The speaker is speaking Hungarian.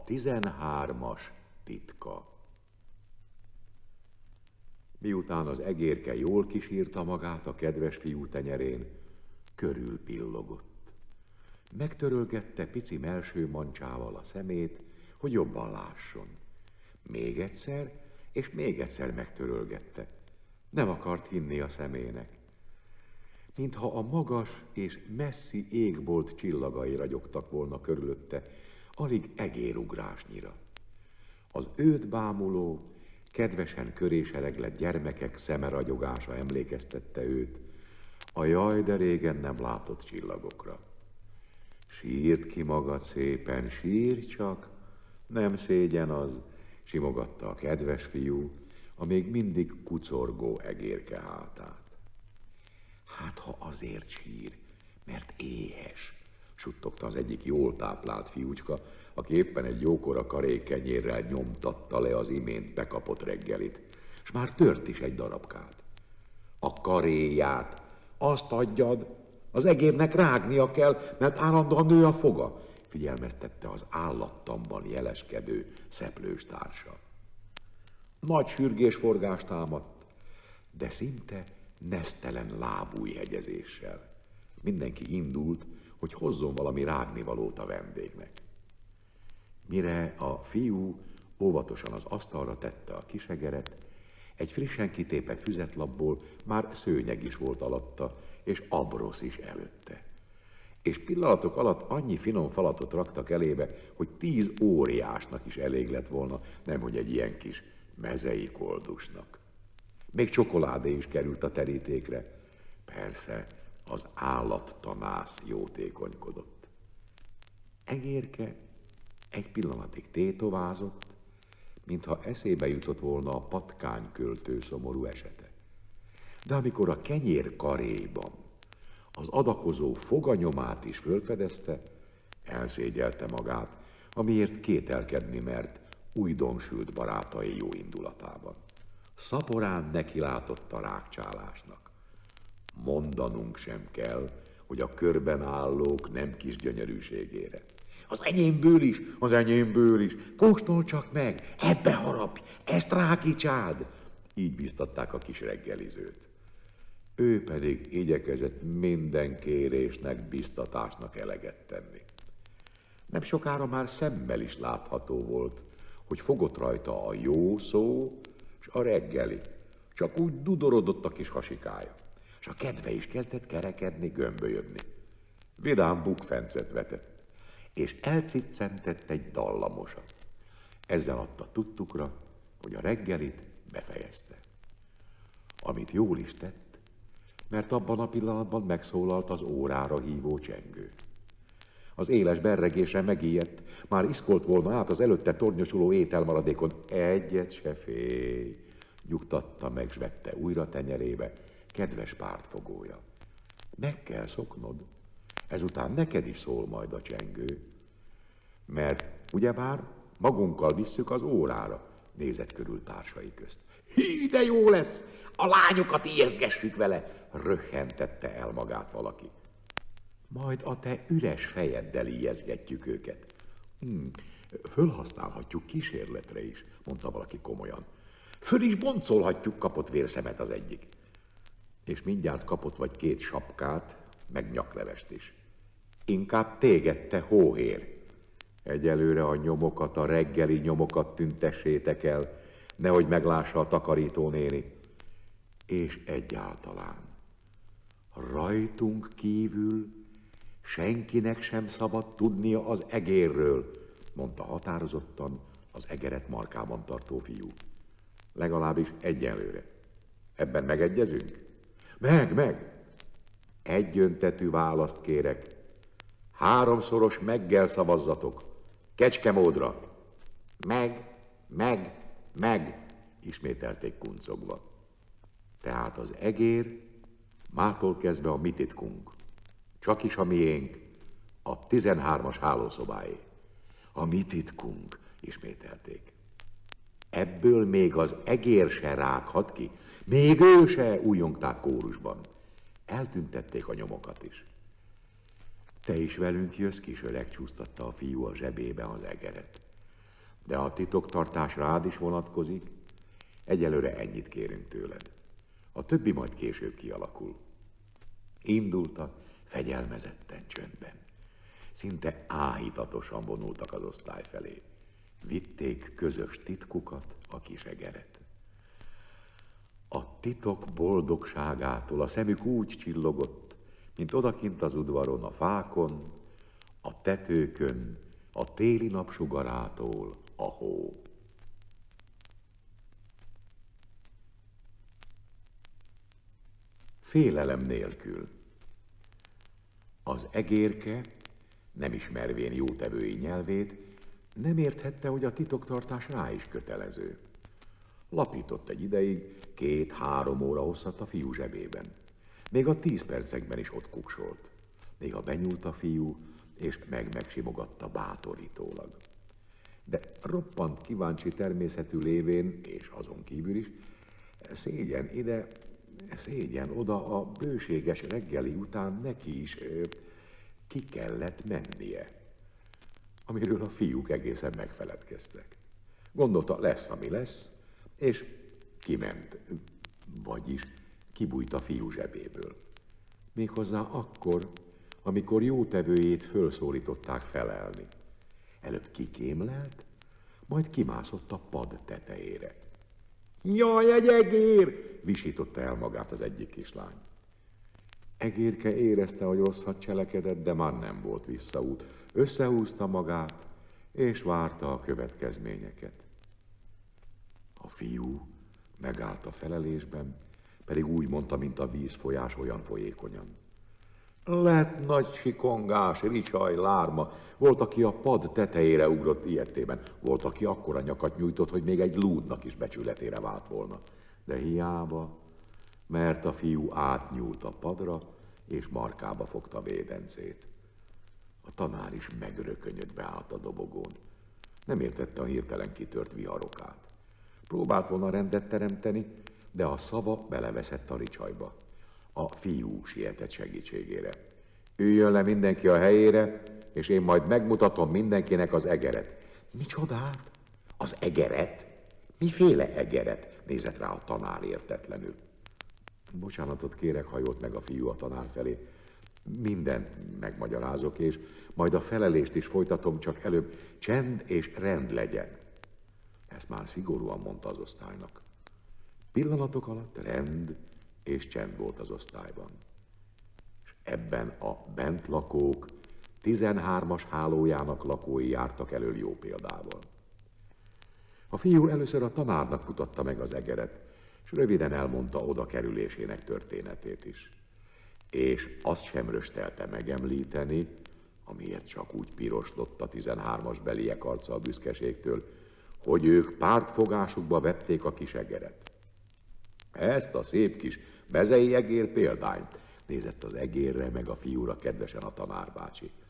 A 13-as titka. Miután az egérke jól kisírta magát a kedves fiú tenyerén, körülpillogott. Megtörölgette pici melső mancsával a szemét, hogy jobban lásson. Még egyszer, és még egyszer megtörölgette. Nem akart hinni a szemének. Mintha a magas és messzi égbolt csillagai ragyogtak volna körülötte, alig egérugrásnyira. Az őt bámuló, kedvesen köré sereglett gyermekek szeme ragyogása emlékeztette őt a jaj, de régen nem látott csillagokra. Sírt ki magad szépen, sírj csak, nem szégyen az, simogatta a kedves fiú a még mindig kucorgó egérke hátát. Hát, ha azért sír, mert éhes, suttogta az egyik jól táplált fiúcska, aki éppen egy jókora karékkenyérrel nyomtatta le az imént bekapott reggelit, s már tört is egy darabkát. A karéját, azt adjad, az egérnek rágnia kell, mert állandóan nő a foga, figyelmeztette az állattamban jeleskedő szeplős társa. Nagy sürgésforgás támadt, de szinte nesztelen lábújhegyezéssel. Mindenki indult, hogy hozzon valami rágnivalót a vendégnek. Mire a fiú óvatosan az asztalra tette a kisegeret, egy frissen kitépett füzetlapból már szőnyeg is volt alatta, és abrosz is előtte. És pillanatok alatt annyi finom falatot raktak elébe, hogy 10 óriásnak is elég lett volna, nemhogy egy ilyen kis mezei koldusnak. Még csokoládé is került a terítékre. Persze, az állattanász jótékonykodott. Egérke egy pillanatig tétovázott, mintha eszébe jutott volna a patkányköltő szomorú esete. De amikor a kenyér karéban az adakozó foganyomát is fölfedezte, elszégyelte magát, amiért kételkedni mert újdonsült barátai jó indulatában. Szaporán nekilátott a rágcsálásnak. Mondanunk sem kell, hogy a körben állók nem kis gyönyörűségére. Az enyémből is, kóstolj csak meg, ebbe harapj, ezt rágicsáld, így biztatták a kis reggelizőt. Ő pedig igyekezett minden kérésnek, biztatásnak eleget tenni. Nem sokára már szemmel is látható volt, hogy fogott rajta a jó szó, s a reggeli, csak úgy dudorodott a kis hasikája, és a kedve is kezdett kerekedni, gömbölyödni. Vidám bukfencet vetett, és elciccentett egy dallamosat. Ezzel adta tudtukra, hogy a reggelit befejezte. Amit jól is tett, mert abban a pillanatban megszólalt az órára hívó csengő. Az éles berregésre megijedt, már iszkolt volna át az előtte tornyosuló ételmaradékon. Egyet se félj, nyugtatta meg, s vette újra tenyerébe kedves pártfogója. Meg kell szoknod, ezután neked is szól majd a csengő. Mert ugyebár magunkkal visszük az órára, nézett körül társai közt. Hí, de jó lesz, a lányokat ijeszgessük vele, röhhentette el magát valaki. Majd a te üres fejeddel ijeszgetjük őket. Fölhasználhatjuk kísérletre is, mondta valaki komolyan. Föl is boncolhatjuk, kapott vérszemet az egyik. És mindjárt kapott vagy 2 sapkát, meg nyaklevest is. Inkább téged, te hóhér. Egyelőre a nyomokat, a reggeli nyomokat tüntessétek el, nehogy meglássa a takarító néni. És egyáltalán rajtunk kívül senkinek sem szabad tudnia az egérről, mondta határozottan az egeret markában tartó fiú. Legalábbis egyenlőre. Ebben megegyezünk? Meg! Egyöntetű választ kérek. 3-szoros meggel szavazzatok. Kecskemódra. Meg, ismételték kuncogva. Tehát az egér mától kezdve a mi titkunk. Csak is a miénk, a 13-as hálószobáé. A mi titkunk, ismételték. Ebből még az egér se rághat ki, még ő se, újjongták kórusban. Eltüntették a nyomokat is. Te is velünk jössz, kis öreg, csúsztatta a fiú a zsebébe az egeret. De a titoktartás rád is vonatkozik, egyelőre ennyit kérünk tőled. A többi majd később kialakul. Indultak fegyelmezetten csöndben. Szinte áhítatosan vonultak az osztály felé. Vitték közös titkukat, a kis egeret. A titok boldogságától a szemük úgy csillogott, mint odakint az udvaron, a fákon, a tetőkön, a téli napsugarától a hó. Félelem nélkül. Az egérke, nem ismervén jótevői nyelvét, nem érthette, hogy a titoktartás rá is kötelező. Lapított egy ideig, 2-3 óra hosszat a fiú zsebében. Még a 10 percekben is ott kuksolt. Néha benyúlt a fiú, és megsimogatta bátorítólag. De roppant kíváncsi természetű lévén, és azon kívül is, szégyen ide, szégyen oda, a bőséges reggeli után neki is ki kellett mennie, amiről a fiúk egészen megfeledkeztek. Gondolta, lesz, ami lesz, és kiment, vagyis kibújt a fiú zsebéből. Méghozzá akkor, amikor jótevőjét fölszólították felelni. Előbb kikémlelt, majd kimászott a pad tetejére. Jaj, egy egér! Visította el magát az egyik kislány. Egérke érezte, hogy rosszat cselekedett, de már nem volt visszaút. Összehúzta magát, és várta a következményeket. A fiú megállt a felelésben, pedig úgy mondta, mint a vízfolyás, olyan folyékonyan. Lett nagy sikongás, ricsaj, lárma. Volt, aki a pad tetejére ugrott ilyetében. Volt, aki akkora nyakat nyújtott, hogy még egy lúdnak is becsületére vált volna. De hiába, mert a fiú átnyúlt a padra, és markába fogta védencét. A tanár is megörökönyödve állt a dobogón. Nem értette a hirtelen kitört viharokát. Próbált volna rendet teremteni, de a szava beleveszett a ricsajba. A fiú sietett segítségére. Üljön le mindenki a helyére, és én majd megmutatom mindenkinek az egeret. Micsodát? Az egeret? Miféle egeret? Nézett rá a tanár értetlenül. Bocsánatot kérek, hajolt meg a fiú a tanár felé. Mindent megmagyarázok, és majd a felelést is folytatom, csak előbb csend és rend legyen. Ezt már szigorúan mondta az osztálynak. Pillanatok alatt rend és csend volt az osztályban. És ebben a bentlakók 13-as hálójának lakói jártak elől jó példával. A fiú először a tanárnak mutatta meg az egeret, és röviden elmondta oda kerülésének történetét is. És azt sem röstelte megemlíteni, amiért csak úgy piroslott a 13-as beliek arca a büszkeségtől, hogy ők pártfogásukba vették a kis egeret. Ezt a szép kis mezei egér példányt, nézett az egérre meg a fiúra kedvesen a tanárbácsi.